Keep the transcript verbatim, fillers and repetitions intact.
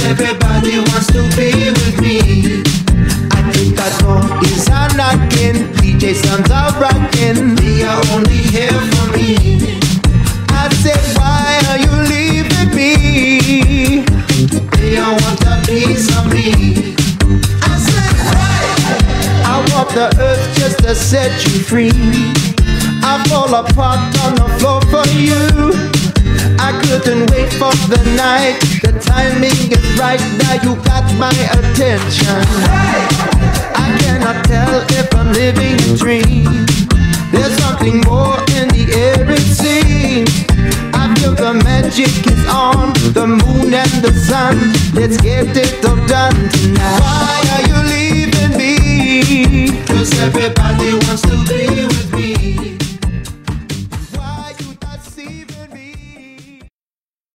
everybody wants to be with me. I think that door is a knocking, D J sounds are rocking, they are only here for me. I said, why are you leaving me? They all want a piece of me. I said, why? I walk the earth just to set you free. I fall apart on the floor for you. I couldn't wait for the night. The timing is right, now you got my attention. I cannot tell if I'm living a dream. There's something more in the air it seems. I feel the magic is on, the moon and the sun. Let's get it all done tonight. Why are you leaving me? 'Cause everybody